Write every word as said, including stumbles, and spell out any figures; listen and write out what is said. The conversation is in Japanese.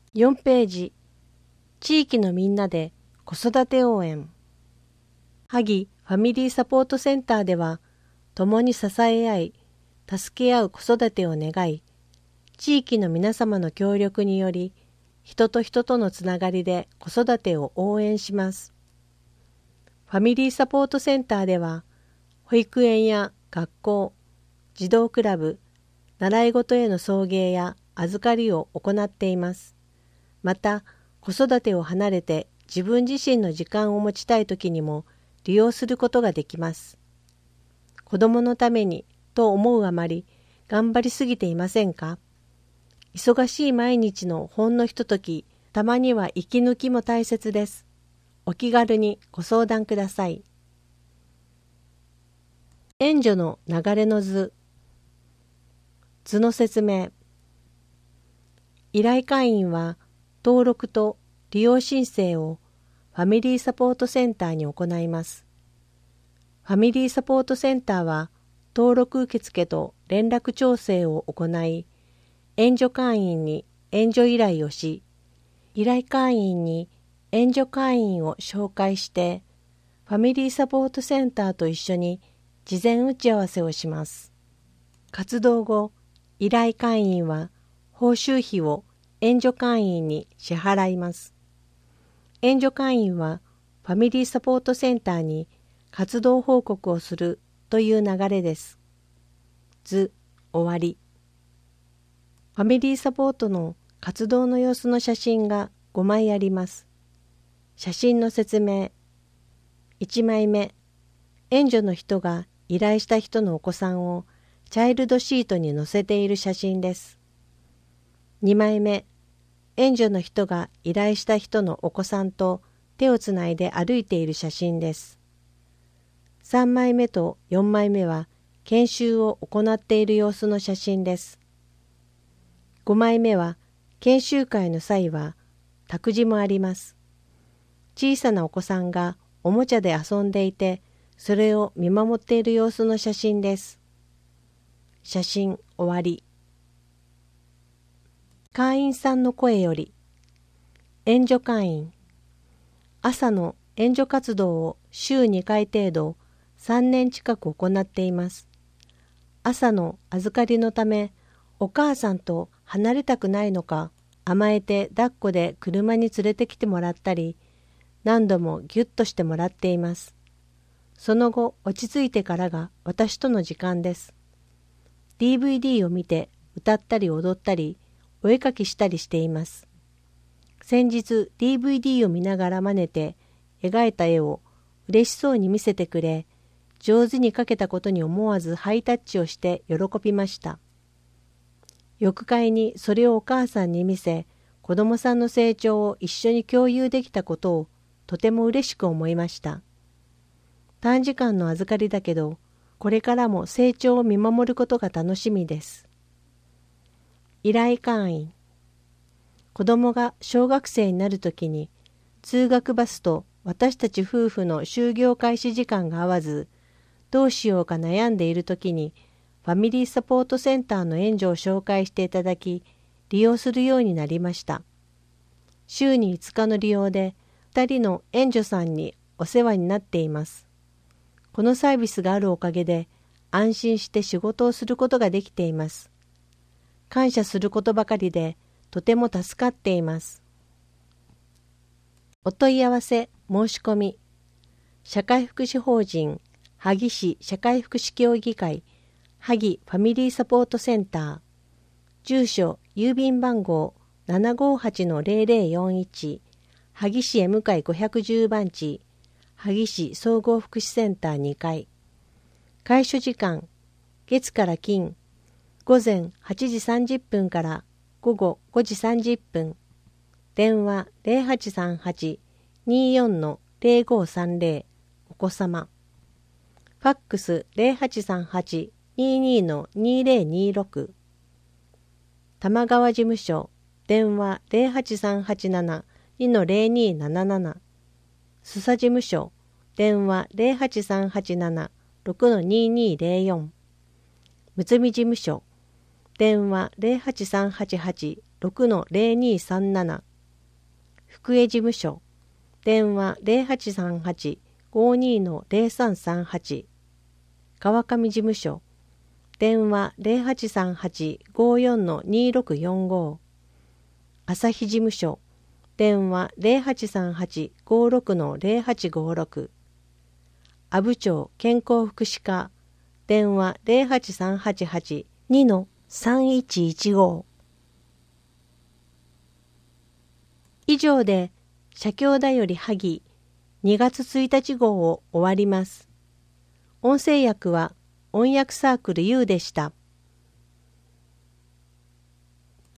よんページ、地域のみんなで子育て応援。萩ファミリーサポートセンターでは、共に支え合い、助け合う子育てを願い、地域の皆様の協力により、人と人とのつながりで子育てを応援します。ファミリーサポートセンターでは、保育園や学校、児童クラブ、習い事への送迎や預かりを行っています。また、子育てを離れて自分自身の時間を持ちたいときにも利用することができます。子供のためにと思うあまり頑張りすぎていませんか？忙しい毎日のほんのひととき、たまには息抜きも大切です。お気軽にご相談ください。援助の流れの図。図の説明。依頼会員は登録と利用申請をファミリーサポートセンターに行います。ファミリーサポートセンターは登録受付と連絡調整を行い、援助会員に援助依頼をし、依頼会員に援助会員を紹介して、ファミリーサポートセンターと一緒に事前打ち合わせをします。活動後、依頼会員は報酬費を援助会員に支払います。援助会員はファミリーサポートセンターに活動報告をするという流れです。図、終わり。ファミリーサポートの活動の様子の写真がごまいあります。写真の説明。いちまいめ、援助の人が依頼した人のお子さんをチャイルドシートに載せている写真です。にまいめ、援助の人が依頼した人のお子さんと手をつないで歩いている写真です。さんまいめとよんまいめは研修を行っている様子の写真です。ごまいめは研修会の際は託児もあります。小さなお子さんがおもちゃで遊んでいて、それを見守っている様子の写真です。写真終わり。会員さんの声より。援助会員。朝の援助活動を週にかい程度さんねん近く行っています。朝の預かりのため、お母さんと離れたくないのか、甘えて抱っこで車に連れてきてもらったり、何度もギュッとしてもらっています。その後、落ち着いてからが私との時間です。ディーブイディー を見て歌ったり踊ったり、お絵描きしたりしています。先日 ディーブイディー を見ながら真似て描いた絵を嬉しそうに見せてくれ、上手に描けたことに思わずハイタッチをして喜びました。翌回にそれをお母さんに見せ、子供さんの成長を一緒に共有できたことをとても嬉しく思いました。短時間の預かりだけど、これからも成長を見守ることが楽しみです。依頼会員。子供が小学生になるときに、通学バスと私たち夫婦の就業開始時間が合わず、どうしようか悩んでいるときに、ファミリーサポートセンターの援助を紹介していただき、利用するようになりました。週にいつかの利用で、ふたりの援助さんにお世話になっています。このサービスがあるおかげで、安心して仕事をすることができています。感謝することばかりで、とても助かっています。お問い合わせ、申し込み。社会福祉法人、萩市社会福祉協議会、萩ファミリーサポートセンター。住所、郵便番号 ななごはちのゼロゼロよんいち、萩市へ向かいごひゃくじゅう番地、萩市総合福祉センターにかい。開所時間、月から金、午前はちじさんじゅっぷんから午後ごじさんじゅっぷん。電話 ゼロはちさんはち にーよん のゼロごさんゼロ、お子様。ファックス ゼロはちさんはち にーにー のにーゼロにーろく。玉川事務所、電話 ゼロはちさんはちなな にーのゼロにーなななな。須佐事務所、電話 ゼロはちさんはちなな ろくのにーにーゼロよん。むつみ事務所、 電話 ゼロはちさんはちはち ろくのゼロにさんなな。福江事務所電話 ゼロはちさんはち ごにのゼロさんさんはち。川上事務所電話 ゼロはちさんはち ごよんのにろくよんご。朝日事務所電話 ゼロはちさんはち ごろくのゼロはちごろく。阿武町健康福祉課電話 ゼロはちさんはちはち にのさんいちいちご。以上で社協だより萩にがつついたち号を終わります。音声訳は音訳サークル U でした。